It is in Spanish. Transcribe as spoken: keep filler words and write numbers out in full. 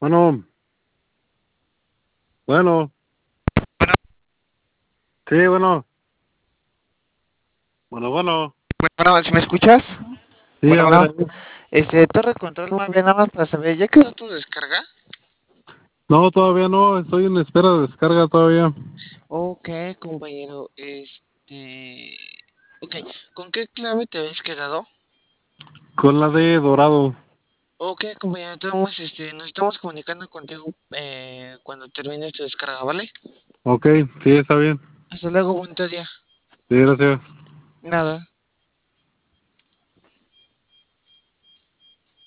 Bueno, bueno, sí, bueno, bueno, bueno, Bueno, ¿si me escuchas? sí, Bueno, a ver, bueno. ahí. Este, Torre Control, más bien nada más para saber, ¿ya quedó tu descarga? No, todavía no, estoy en espera de descarga todavía. Ok, compañero, este... Ok, ¿con qué clave te habéis quedado? Con la de Dorado. Ok, compañero, entonces, este, nos estamos comunicando contigo eh, cuando termine tu descarga, ¿vale? Ok, sí, está bien. Hasta luego, bonito día. Sí, gracias. Nada.